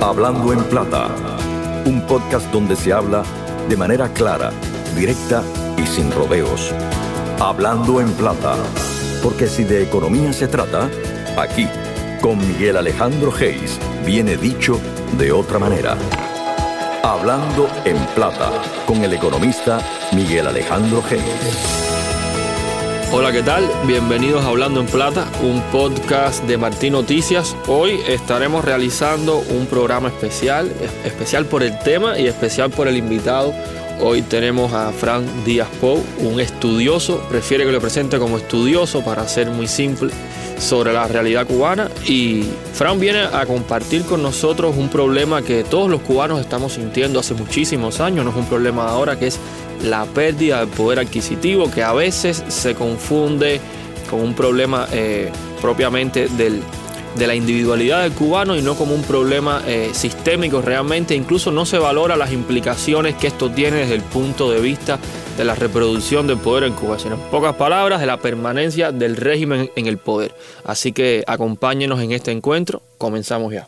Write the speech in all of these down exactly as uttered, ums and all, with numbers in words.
Hablando en Plata, un podcast donde se habla de manera clara, directa y sin rodeos. Hablando en Plata, porque si de economía se trata, aquí, con Miguel Alejandro Geis, viene dicho de otra manera. Hablando en Plata, con el economista Miguel Alejandro Geis. Hola, ¿qué tal? Bienvenidos a Hablando en Plata, un podcast de Martín Noticias. Hoy estaremos realizando un programa especial, especial por el tema y especial por el invitado. Hoy tenemos a Fran Díaz Pou, un estudioso, prefiere que lo presente como estudioso para ser muy simple, sobre la realidad cubana. Y Fran viene a compartir con nosotros un problema que todos los cubanos estamos sintiendo hace muchísimos años, no es un problema de ahora, que es la pérdida del poder adquisitivo, que a veces se confunde con un problema eh, propiamente del, de la individualidad del cubano y no como un problema eh, sistémico realmente. Incluso no se valora las implicaciones que esto tiene desde el punto de vista de la reproducción del poder en Cuba, sino en pocas palabras de la permanencia del régimen en el poder. Así que acompáñenos en este encuentro, comenzamos ya.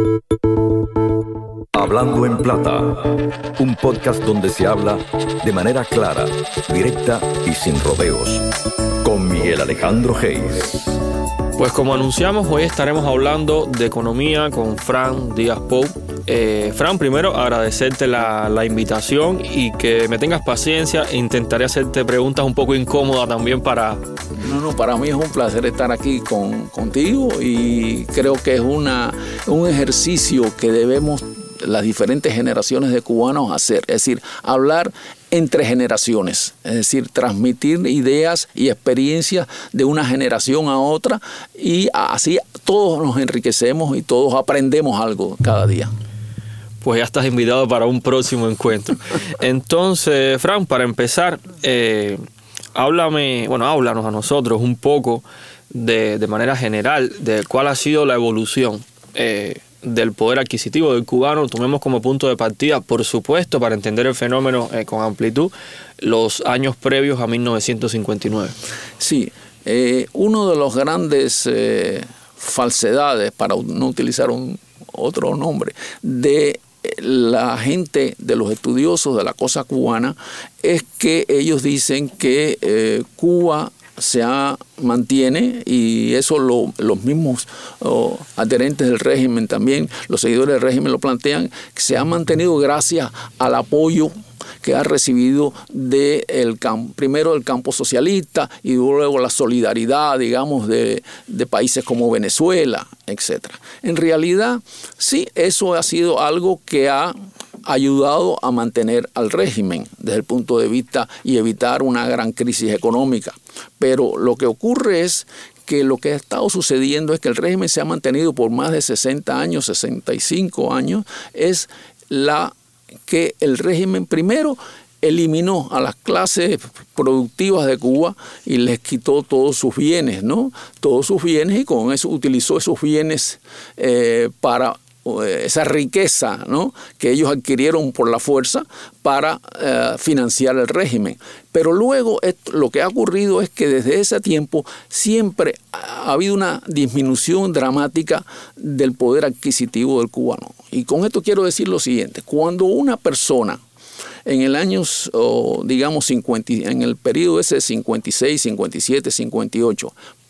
Hablando en Plata, un podcast donde se habla de manera clara, directa y sin rodeos, con Miguel Alejandro Geis. Pues como anunciamos, hoy estaremos hablando de economía con Fran Díaz Pou. Eh, Fran, primero agradecerte la, la invitación y que me tengas paciencia. Intentaré hacerte preguntas un poco incómodas también para... No, no, para mí es un placer estar aquí con, contigo y creo que es una, un ejercicio que debemos las diferentes generaciones de cubanos hacer, es decir, hablar entre generaciones, es decir, transmitir ideas y experiencias de una generación a otra y así todos nos enriquecemos y todos aprendemos algo cada día. Pues ya estás invitado para un próximo encuentro. Entonces, Fran, para empezar, eh, háblame, bueno, háblanos a nosotros un poco de, de manera general de cuál ha sido la evolución eh, del poder adquisitivo del cubano. Tomemos como punto de partida, por supuesto, para entender el fenómeno eh, con amplitud, los años previos a mil novecientos cincuenta y nueve. Sí, eh, uno de los grandes eh, falsedades, para no utilizar un otro nombre, de la gente, de los estudiosos de la cosa cubana, es que ellos dicen que eh, Cuba se ha, mantiene, y eso lo, los mismos oh, adherentes del régimen también, los seguidores del régimen lo plantean, que se ha mantenido gracias al apoyo que ha recibido de el campo, primero del campo socialista y luego la solidaridad, digamos, de, de países como Venezuela, etcétera. En realidad, sí, eso ha sido algo que ha ayudado a mantener al régimen desde el punto de vista y evitar una gran crisis económica. Pero lo que ocurre es que lo que ha estado sucediendo es que el régimen se ha mantenido por más de sesenta años, sesenta y cinco años, es la que el régimen primero eliminó a las clases productivas de Cuba y les quitó todos sus bienes, ¿no? Todos sus bienes, y con eso utilizó esos bienes eh, para esa riqueza, ¿no?, que ellos adquirieron por la fuerza para eh, financiar el régimen. Pero luego esto, lo que ha ocurrido es que desde ese tiempo siempre ha habido una disminución dramática del poder adquisitivo del cubano. Y con esto quiero decir lo siguiente: cuando una persona en el año, oh, digamos, cincuenta, en el periodo ese de cincuenta y seis, cincuenta y siete, cincuenta y ocho,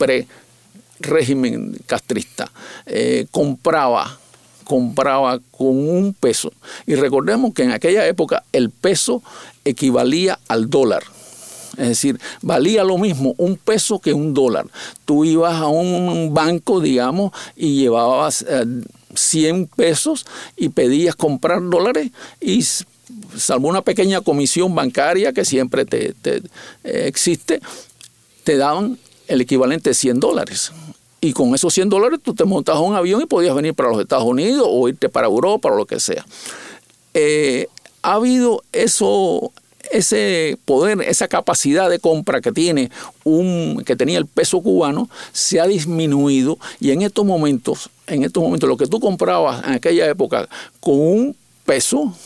pre-régimen castrista, eh, compraba compraba con un peso. Y recordemos que en aquella época el peso equivalía al dólar. Es decir, valía lo mismo un peso que un dólar. Tú ibas a un banco, digamos, y llevabas eh, cien pesos y pedías comprar dólares y, salvo una pequeña comisión bancaria que siempre te, te, eh, existe, te daban el equivalente de cien dólares. Y con esos cien dólares tú te montas a un avión y podías venir para los Estados Unidos o irte para Europa o lo que sea. Eh, ha habido eso, ese poder, esa capacidad de compra que tiene un, que tenía el peso cubano, se ha disminuido, y en estos momentos, en estos momentos, lo que tú comprabas en aquella época con un peso,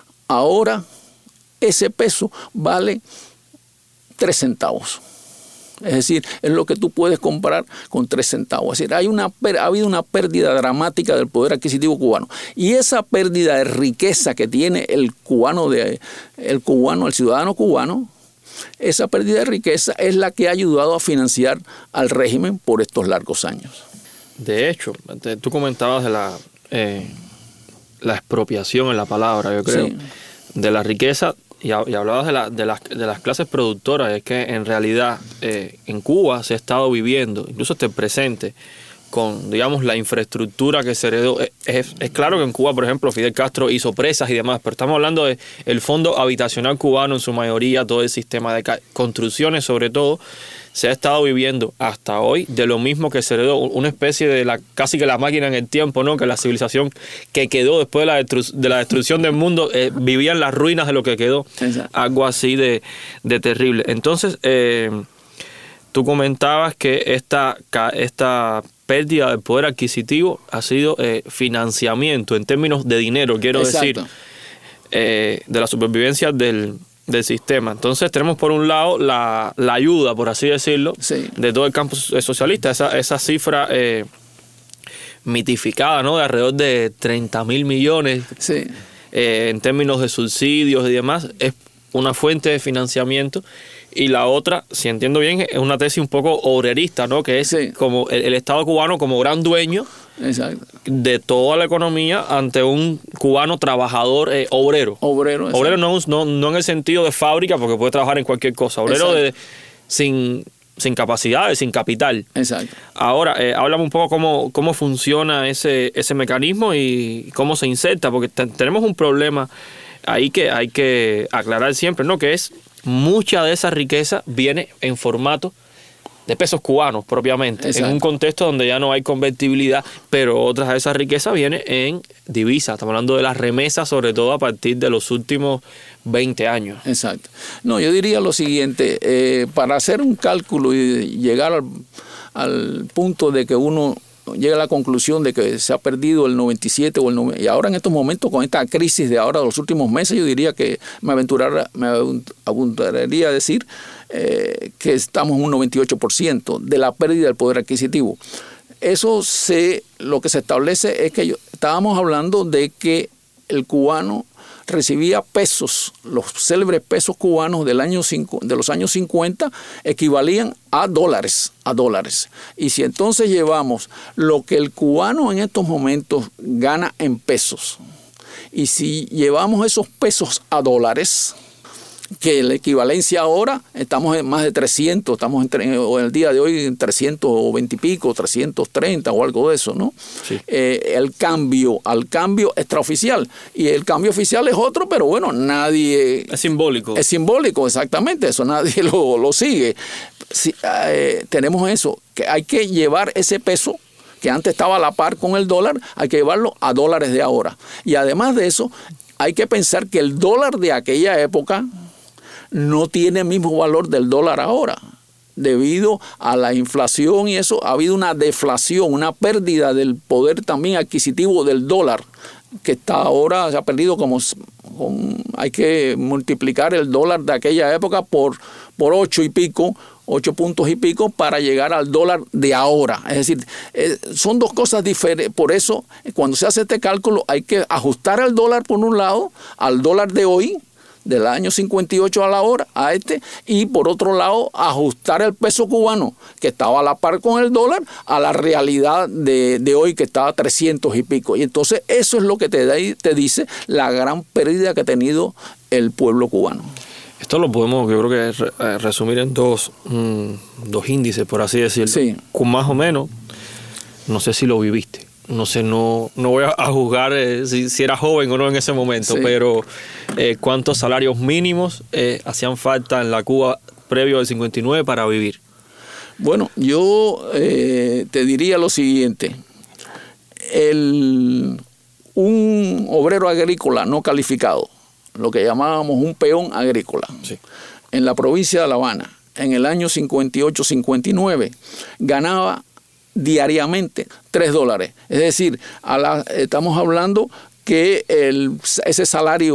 ahora ese peso vale tres centavos. Es decir, es lo que tú puedes comprar con tres centavos. Es decir, hay una, ha habido una pérdida dramática del poder adquisitivo cubano. Y esa pérdida de riqueza que tiene el cubano, de, el cubano, el ciudadano cubano, esa pérdida de riqueza es la que ha ayudado a financiar al régimen por estos largos años. De hecho, tú comentabas de la, eh, la expropiación en la palabra, yo creo, sí, de la riqueza. Y, y hablabas de, la, de, las, de las clases productoras. Es que en realidad eh, en Cuba se ha estado viviendo, incluso hasta el presente, con, digamos, la infraestructura que se heredó. Es, es, es claro que en Cuba, por ejemplo, Fidel Castro hizo presas y demás, pero estamos hablando de el fondo habitacional cubano en su mayoría, todo el sistema de construcciones sobre todo. Se ha estado viviendo hasta hoy de lo mismo que se heredó, una especie de la casi que la máquina en el tiempo, ¿no? Que la civilización que quedó después de la, destru- de la destrucción del mundo eh, vivía en las ruinas de lo que quedó. Exacto. Algo así de, de terrible. Entonces, eh, tú comentabas que esta, esta pérdida del poder adquisitivo ha sido eh, financiamiento en términos de dinero, quiero Exacto. decir, eh, de la supervivencia del... del sistema. Entonces tenemos por un lado la, la ayuda, por así decirlo, sí, de todo el campo socialista, esa, esa cifra eh, mitificada, ¿no? De alrededor de treinta mil millones, sí, eh, en términos de subsidios y demás, es una fuente de financiamiento. Y la otra, si entiendo bien, es una tesis un poco obrerista, ¿no? Que es sí, como el, el Estado cubano como gran dueño Exacto. de toda la economía ante un cubano trabajador eh, obrero. Obrero, obrero no, no, no en el sentido de fábrica, porque puede trabajar en cualquier cosa. Obrero de, sin, sin capacidades, sin capital. Exacto. Ahora, eh, háblame un poco cómo, cómo funciona ese, ese mecanismo y cómo se inserta, porque te, tenemos un problema ahí que hay que aclarar siempre, ¿no? Que es mucha de esa riqueza viene en formato de pesos cubanos propiamente, Exacto. en un contexto donde ya no hay convertibilidad, pero otras de esas riquezas viene en divisas. Estamos hablando de las remesas, sobre todo a partir de los últimos veinte años. Exacto. No, yo diría lo siguiente, eh, para hacer un cálculo y llegar al, al punto de que uno llega a la conclusión de que se ha perdido el noventa y siete o el noventa, y ahora en estos momentos con esta crisis de ahora de los últimos meses, yo diría que me aventurara, me aventuraría a decir eh, que estamos en un noventa y ocho por ciento de la pérdida del poder adquisitivo. Eso se, lo que se establece es que yo, estábamos hablando de que el cubano recibía pesos, los célebres pesos cubanos del año cinco, de los años cincuenta equivalían a dólares, a dólares. Y si entonces llevamos lo que el cubano en estos momentos gana en pesos, y si llevamos esos pesos a dólares, que la equivalencia ahora, estamos en más de trescientos, estamos en, o en el día de hoy en trescientos veinte y pico, trescientos treinta o algo de eso, ¿no? Sí. Eh, el cambio, al cambio extraoficial. Y el cambio oficial es otro, pero bueno, nadie... Es simbólico. Es simbólico, exactamente, eso nadie lo, lo sigue. Si, eh, tenemos eso, que hay que llevar ese peso que antes estaba a la par con el dólar, hay que llevarlo a dólares de ahora. Y además de eso, hay que pensar que el dólar de aquella época no tiene el mismo valor del dólar ahora. Debido a la inflación y eso, ha habido una deflación, una pérdida del poder también adquisitivo del dólar, que está ahora, se ha perdido como, con, hay que multiplicar el dólar de aquella época por, por ocho y pico, ocho puntos y pico para llegar al dólar de ahora. Es decir, eh, son dos cosas diferentes. Por eso, cuando se hace este cálculo, hay que ajustar el dólar por un lado, al dólar de hoy, del año cincuenta y ocho a la hora, a este, y por otro lado ajustar el peso cubano, que estaba a la par con el dólar, a la realidad de, de hoy, que estaba a trescientos y pico. Y entonces eso es lo que te, da, te dice la gran pérdida que ha tenido el pueblo cubano. Esto lo podemos, yo creo que resumir en dos, mmm, dos índices, por así decirlo. Sí. Con más o menos, no sé si lo viviste. No sé, no, no voy a juzgar eh, si, si era joven o no en ese momento, sí. pero eh, ¿cuántos salarios mínimos eh, hacían falta en la Cuba previo al cincuenta y nueve para vivir? Bueno, yo eh, te diría lo siguiente. El, un obrero agrícola no calificado, lo que llamábamos un peón agrícola, sí. en la provincia de La Habana, en el año cincuenta y ocho cincuenta y nueve, ganaba diariamente tres dólares. Es decir, a la, estamos hablando que el, ese salario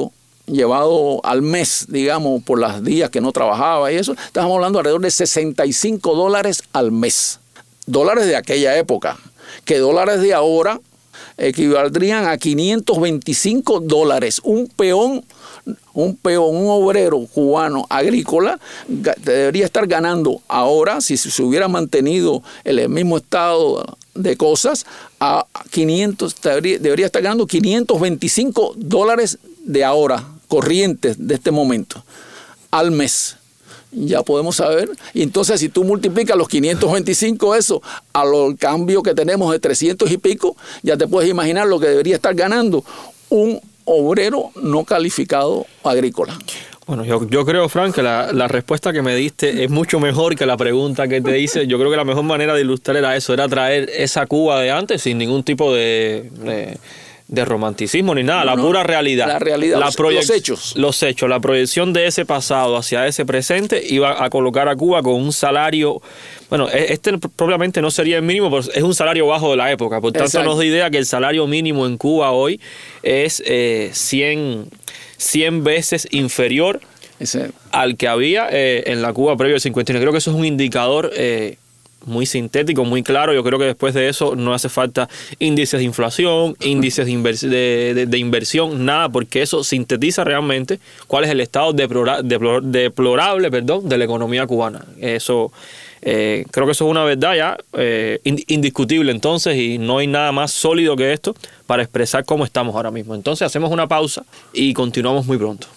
llevado al mes, digamos, por los días que no trabajaba y eso, estamos hablando alrededor de sesenta y cinco dólares al mes. Dólares de aquella época, que dólares de ahora equivaldrían a quinientos veinticinco dólares. Un peón, un peón, un obrero cubano agrícola debería estar ganando ahora, si se hubiera mantenido el mismo estado de cosas, a quinientos, debería, debería estar ganando quinientos veinticinco dólares de ahora, corrientes de este momento, al mes. Ya podemos saber. Y entonces, si tú multiplicas los quinientos veinticinco eso a lo cambio que tenemos de trescientos y pico, ya te puedes imaginar lo que debería estar ganando un obrero no calificado agrícola. Bueno, yo, yo creo, Frank, que la, la respuesta que me diste es mucho mejor que la pregunta que te hice. Yo creo que la mejor manera de ilustrar era eso, era traer esa Cuba de antes sin ningún tipo de... de de romanticismo ni nada, no, la pura realidad. La realidad, la los, proyec- los hechos. Los hechos, la proyección de ese pasado hacia ese presente iba a colocar a Cuba con un salario, bueno, este probablemente no sería el mínimo, pero es un salario bajo de la época. Por tanto, Exacto. nos da idea que el salario mínimo en Cuba hoy es eh, cien, cien veces inferior Ese. al que había eh, en la Cuba previo al cincuenta y uno. Creo que eso es un indicador eh, muy sintético, muy claro. Yo creo que después de eso no hace falta índices de inflación, índices de, invers- de, de, de inversión, nada, porque eso sintetiza realmente cuál es el estado deplora- deplor- deplorable perdón, de la economía cubana. Eso eh, creo que eso es una verdad ya eh, indiscutible entonces, y no hay nada más sólido que esto para expresar cómo estamos ahora mismo. Entonces hacemos una pausa y continuamos muy pronto.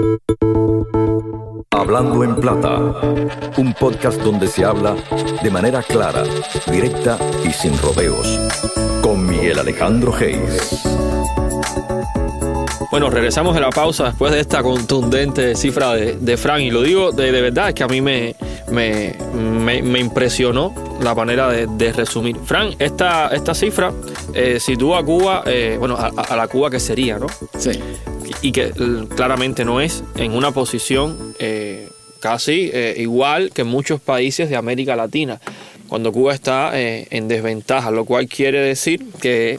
Hablando en Plata, un podcast donde se habla de manera clara, directa y sin rodeos, con Miguel Alejandro Hayes. Bueno, regresamos de la pausa después de esta contundente cifra de, de Frank, y lo digo de, de verdad, es que a mí me, me, me, me impresionó la manera de, de resumir. Frank, esta, esta cifra eh, sitúa a Cuba, eh, bueno, a, a la Cuba que sería, ¿no? Sí. Y que claramente no es, en una posición eh, casi eh, igual que muchos países de América Latina, cuando Cuba está eh, en desventaja, lo cual quiere decir que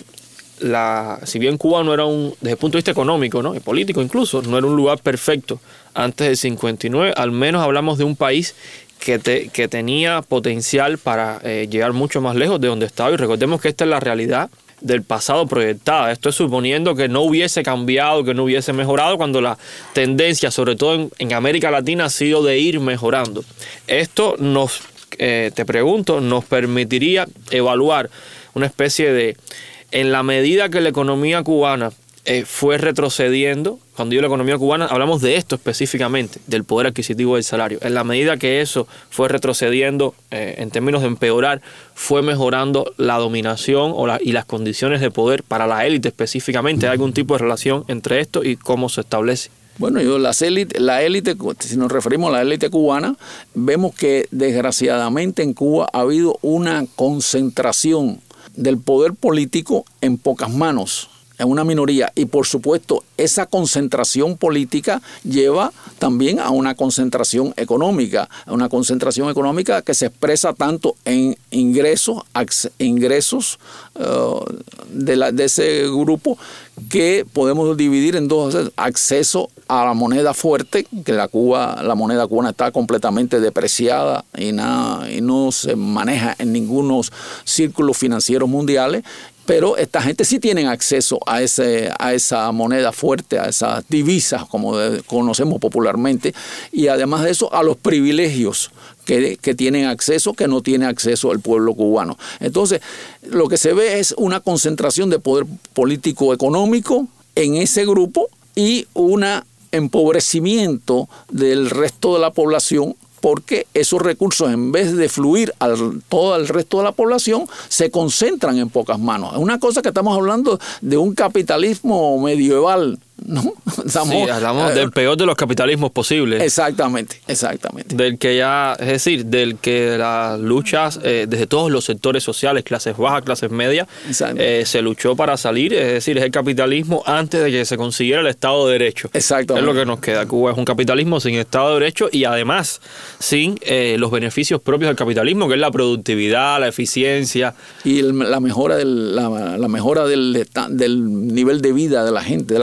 la, si bien Cuba no era un, desde el punto de vista económico, ¿no? y político incluso, no era un lugar perfecto antes del cincuenta y nueve, al menos hablamos de un país que, te, que tenía potencial para eh, llegar mucho más lejos de donde estaba, y recordemos que esta es la realidad del pasado proyectada. Esto es suponiendo que no hubiese cambiado, que no hubiese mejorado, cuando la tendencia, sobre todo en, en América Latina, ha sido de ir mejorando. Esto nos, eh, te pregunto, nos permitiría evaluar una especie de, en la medida que la economía cubana eh, fue retrocediendo, cuando digo la economía cubana, hablamos de esto específicamente, del poder adquisitivo del salario. En la medida que eso fue retrocediendo, eh, en términos de empeorar, fue mejorando la dominación o la, y las condiciones de poder para la élite específicamente. ¿Hay algún tipo de relación entre esto y cómo se establece? Bueno, yo las élite, la élite, si nos referimos a la élite cubana, vemos que desgraciadamente en Cuba ha habido una concentración del poder político en pocas manos, en una minoría, y por supuesto esa concentración política lleva también a una concentración económica, a una concentración económica que se expresa tanto en ingresos, ingresos uh, de, la, de ese grupo, que podemos dividir en dos: acceso a la moneda fuerte, que la Cuba, la moneda cubana está completamente depreciada y, nada, y no se maneja en ningunos círculos financieros mundiales. Pero esta gente sí tienen acceso a, ese, a esa moneda fuerte, a esas divisas, como de, conocemos popularmente, y además de eso a los privilegios que, que tienen acceso, que no tiene acceso el pueblo cubano. Entonces, lo que se ve es una concentración de poder político económico en ese grupo y un empobrecimiento del resto de la población, porque esos recursos, en vez de fluir a todo el resto de la población, se concentran en pocas manos. Es una cosa que estamos hablando de un capitalismo medieval, ¿no? Estamos, sí, hablamos eh, del peor de los capitalismos posibles. Exactamente, exactamente. Del que ya, es decir, del que las luchas eh, desde todos los sectores sociales, clases bajas, clases medias, eh, se luchó para salir. Es decir, es el capitalismo antes de que se consiguiera el Estado de Derecho. Exactamente. Es lo que nos queda. Cuba es un capitalismo sin Estado de Derecho y además sin eh, los beneficios propios del capitalismo, que es la productividad, la eficiencia. Y el, la mejora, del, la, la mejora del, del nivel de vida de la gente, de la calidad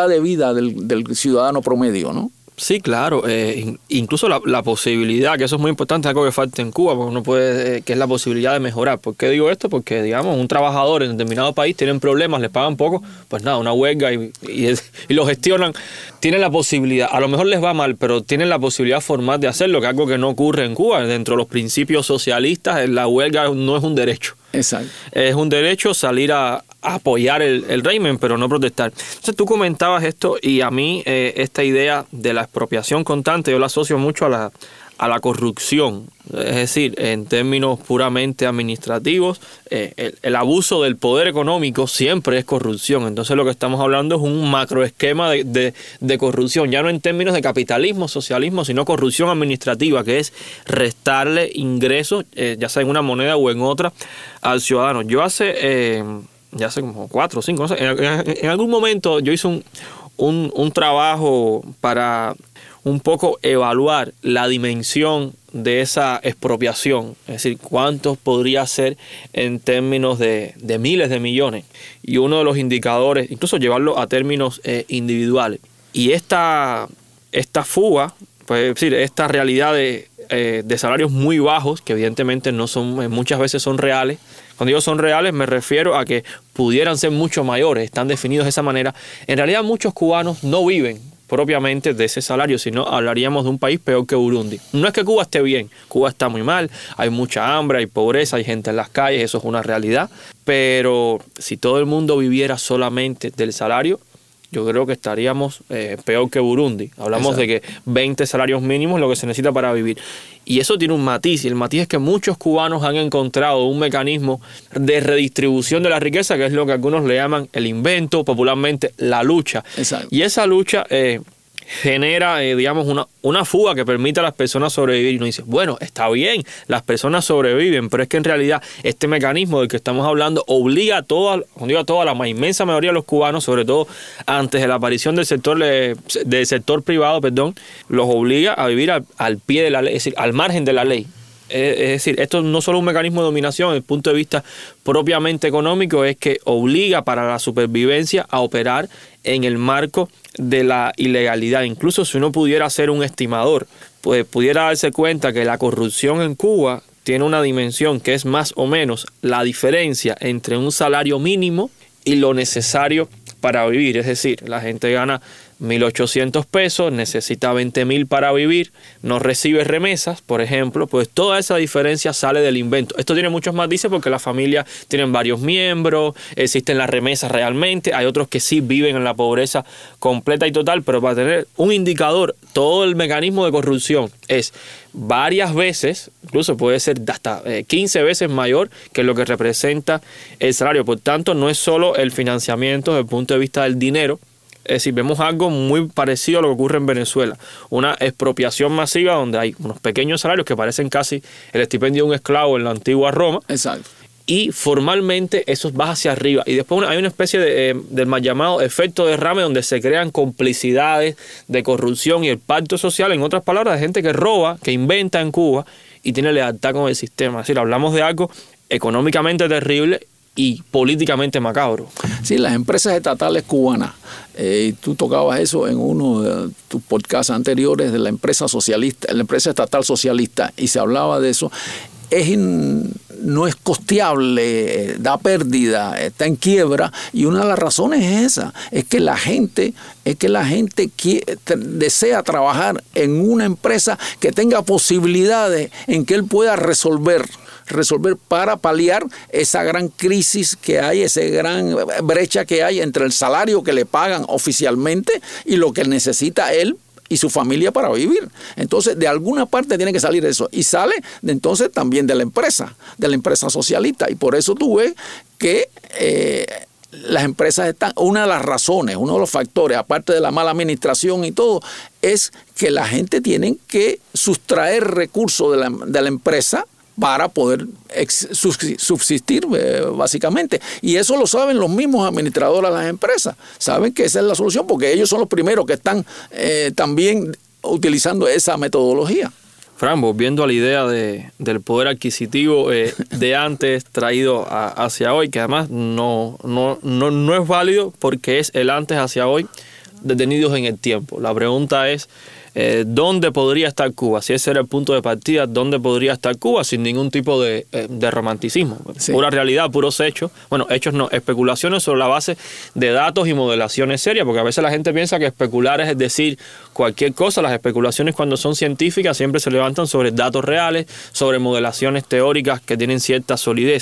calidad de vida del, del ciudadano promedio, ¿no? Sí, claro. Eh, incluso la, la posibilidad, que eso es muy importante, algo que falta en Cuba, porque uno puede, eh, que es la posibilidad de mejorar. ¿Por qué digo esto? Porque, digamos, un trabajador en determinado país tienen problemas, les pagan poco, pues nada, una huelga y, y, y lo gestionan. Tienen la posibilidad, a lo mejor les va mal, pero tienen la posibilidad formal de hacerlo, que es algo que no ocurre en Cuba. Dentro de los principios socialistas, la huelga no es un derecho. Exacto. Es un derecho salir a, a apoyar el, el régimen, pero no protestar. Entonces tú comentabas esto y a mí eh, esta idea de la expropiación constante yo la asocio mucho a la, a la corrupción. Es decir, en términos puramente administrativos, eh, el, el abuso del poder económico siempre es corrupción. Entonces lo que estamos hablando es un macroesquema de, de, de corrupción, ya no en términos de capitalismo, socialismo, sino corrupción administrativa, que es restarle ingresos, eh, ya sea en una moneda o en otra, al ciudadano. Yo hace, eh, ya hace como cuatro o cinco, no sé, en, en, en algún momento yo hice un, un, un trabajo para un poco evaluar la dimensión de esa expropiación, es decir, cuánto podría ser en términos de, de miles de millones, y uno de los indicadores, incluso llevarlo a términos eh, individuales. Y esta, esta fuga, pues, es decir, esta realidad de, eh, de salarios muy bajos, que evidentemente no son, muchas veces son reales. Cuando digo son reales me refiero a que pudieran ser mucho mayores, están definidos de esa manera. En realidad muchos cubanos no viven propiamente de ese salario, sino hablaríamos de un país peor que Burundi. No es que Cuba esté bien, Cuba está muy mal, hay mucha hambre, hay pobreza, hay gente en las calles, eso es una realidad, pero si todo el mundo viviera solamente del salario, yo creo que estaríamos eh, peor que Burundi. Hablamos Exacto. de que veinte salarios mínimos es lo que se necesita para vivir. Y eso tiene un matiz, y el matiz es que muchos cubanos han encontrado un mecanismo de redistribución de la riqueza, que es lo que algunos le llaman el invento, popularmente la lucha. Exacto. Y esa lucha eh, genera, eh, digamos, una, una fuga que permite a las personas sobrevivir. Y uno dice, bueno, está bien, las personas sobreviven, pero es que en realidad este mecanismo del que estamos hablando obliga a toda, a toda la más inmensa mayoría de los cubanos, sobre todo antes de la aparición del sector, del sector privado, perdón, los obliga a vivir al, al pie de la ley, es decir, al margen de la ley. Es decir, esto no solo es un mecanismo de dominación desde el punto de vista propiamente económico, es que obliga para la supervivencia a operar en el marco de la ilegalidad. Incluso si uno pudiera hacer un estimador, pues pudiera darse cuenta que la corrupción en Cuba tiene una dimensión que es más o menos la diferencia entre un salario mínimo y lo necesario para vivir. Es decir, la gente gana mil ochocientos pesos, necesita veinte mil para vivir, no recibe remesas, por ejemplo, pues toda esa diferencia sale del invento. Esto tiene muchos matices porque las familias tienen varios miembros, existen las remesas realmente, hay otros que sí viven en la pobreza completa y total, pero para tener un indicador, todo el mecanismo de corrupción es varias veces, incluso puede ser hasta quince veces mayor que lo que representa el salario. Por tanto, no es solo el financiamiento desde el punto de vista del dinero. Es decir, vemos algo muy parecido a lo que ocurre en Venezuela. Una expropiación masiva donde hay unos pequeños salarios que parecen casi el estipendio de un esclavo en la antigua Roma. Exacto. Y formalmente eso va hacia arriba. Y después hay una especie de, eh, del mal llamado efecto derrame, donde se crean complicidades de corrupción y el pacto social, en otras palabras, de gente que roba, que inventa en Cuba y tiene lealtad con el sistema. Es decir, hablamos de algo económicamente terrible y políticamente macabro. Sí, las empresas estatales cubanas, eh, tú tocabas eso en uno de tus podcasts anteriores de la empresa socialista, la empresa estatal socialista, y se hablaba de eso. Es in, no es costeable, da pérdida, está en quiebra, y una de las razones es esa, es que la gente, es que la gente quiere, desea trabajar en una empresa que tenga posibilidades en que él pueda resolver resolver para paliar esa gran crisis que hay, esa gran brecha que hay entre el salario que le pagan oficialmente y lo que necesita él y su familia para vivir. Entonces, de alguna parte tiene que salir eso. Y sale de entonces también de la empresa, de la empresa socialista. Y por eso tú ves que eh, las empresas están, una de las razones, uno de los factores, aparte de la mala administración y todo, es que la gente tiene que sustraer recursos de la, de la empresa para poder ex, subsistir, eh, básicamente. Y eso lo saben los mismos administradores de las empresas. Saben que esa es la solución porque ellos son los primeros que están eh, también utilizando esa metodología. Fran, volviendo a la idea de, del poder adquisitivo eh, de antes traído a, hacia hoy, que además no, no, no, no es válido porque es el antes hacia hoy. detenidos en el tiempo. La pregunta es, eh, ¿dónde podría estar Cuba? Si ese era el punto de partida, ¿dónde podría estar Cuba? Sin ningún tipo de, eh, de romanticismo. Sí. Pura realidad, puros hechos. Bueno, hechos no, especulaciones sobre la base de datos y modelaciones serias, porque a veces la gente piensa que especular es decir cualquier cosa. Las especulaciones, cuando son científicas, siempre se levantan sobre datos reales, sobre modelaciones teóricas que tienen cierta solidez.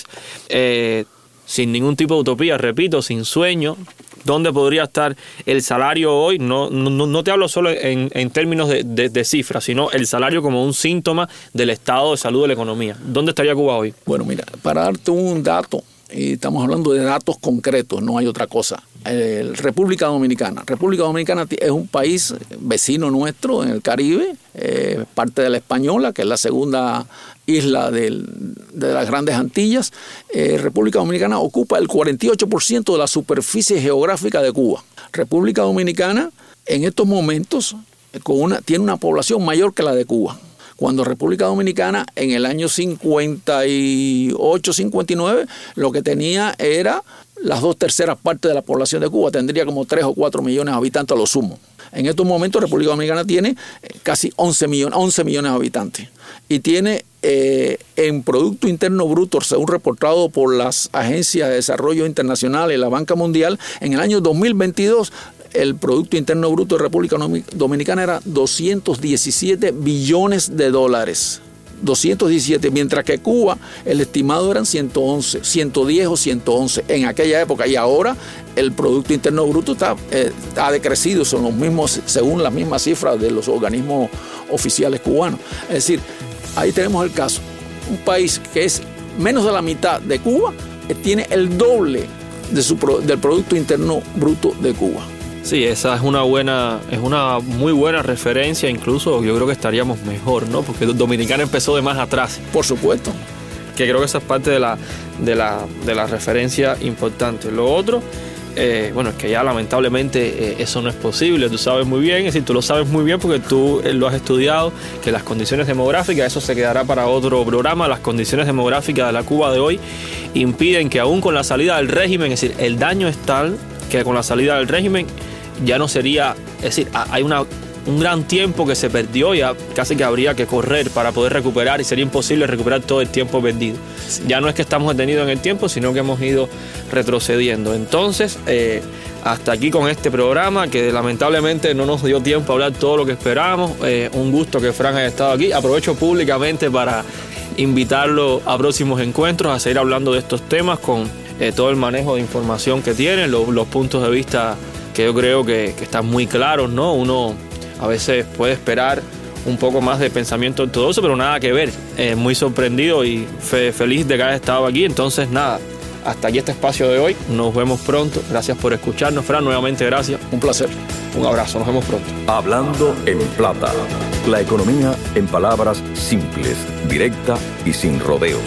Eh, sin ningún tipo de utopía, repito, sin sueño. ¿Dónde podría estar el salario hoy? No, no, no te hablo solo en, en términos de, de, de cifras, sino el salario como un síntoma del estado de salud de la economía. ¿Dónde estaría Cuba hoy? Bueno, mira, para darte un dato, y estamos hablando de datos concretos, no hay otra cosa. Eh, República Dominicana. República Dominicana es un país vecino nuestro en el Caribe, eh, parte de la Española, que es la segunda isla del, de las Grandes Antillas. Eh, República Dominicana ocupa el cuarenta y ocho por ciento de la superficie geográfica de Cuba. República Dominicana en estos momentos con una, tiene una población mayor que la de Cuba. Cuando República Dominicana en el año cincuenta y ocho, cincuenta y nueve lo que tenía era las dos terceras partes de la población de Cuba, tendría como tres o cuatro millones de habitantes a lo sumo. En estos momentos República Dominicana tiene casi once millones, once millones de habitantes y tiene eh, en Producto Interno Bruto, según reportado por las agencias de desarrollo internacional y la Banca Mundial, en el año dos mil veintidós el Producto Interno Bruto de República Dominicana era doscientos diecisiete billones de dólares. doscientos diecisiete, mientras que Cuba el estimado eran ciento once, ciento diez o ciento once en aquella época, y ahora el Producto Interno Bruto está, eh, ha decrecido, son los mismos, según las mismas cifras de los organismos oficiales cubanos. Es decir, ahí tenemos el caso, un país que es menos de la mitad de Cuba, eh, tiene el doble de su, del Producto Interno Bruto de Cuba. Sí, esa es una buena, es una muy buena referencia, incluso yo creo que estaríamos mejor, ¿no? Porque Dominicana empezó de más atrás. Por supuesto. Que creo que esa es parte de la, de la, de la referencia importante. Lo otro, eh, bueno, es que ya lamentablemente eh, eso no es posible, tú sabes muy bien, es decir, tú lo sabes muy bien porque tú eh, lo has estudiado, que las condiciones demográficas, eso se quedará para otro programa, las condiciones demográficas de la Cuba de hoy impiden que aún con la salida del régimen, es decir, el daño es tal que con la salida del régimen ya no sería, es decir, hay una, un gran tiempo que se perdió, ya casi que habría que correr para poder recuperar y sería imposible recuperar todo el tiempo perdido. Sí. Ya no es que estamos detenidos en el tiempo, sino que hemos ido retrocediendo. Entonces, eh, hasta aquí con este programa, que lamentablemente no nos dio tiempo a hablar todo lo que esperábamos. Eh, un gusto que Fran haya estado aquí. Aprovecho públicamente para invitarlo a próximos encuentros, a seguir hablando de estos temas con eh, todo el manejo de información que tiene, lo, los puntos de vista que yo creo que, que están muy claros, ¿no? Uno a veces puede esperar un poco más de pensamiento ortodoxo, pero nada que ver. Eh, muy sorprendido y fe, feliz de que hayas estado aquí. Entonces, nada, hasta aquí este espacio de hoy. Nos vemos pronto. Gracias por escucharnos, Fran. Nuevamente, gracias. Un placer. Un abrazo. Nos vemos pronto. Hablando en Plata. La economía en palabras simples, directa y sin rodeos.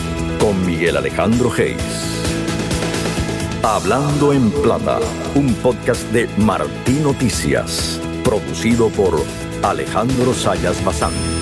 Con Miguel Alejandro Geis. Hablando en Plata, un podcast de Martí Noticias, producido por Alejandro Sayas Bazán.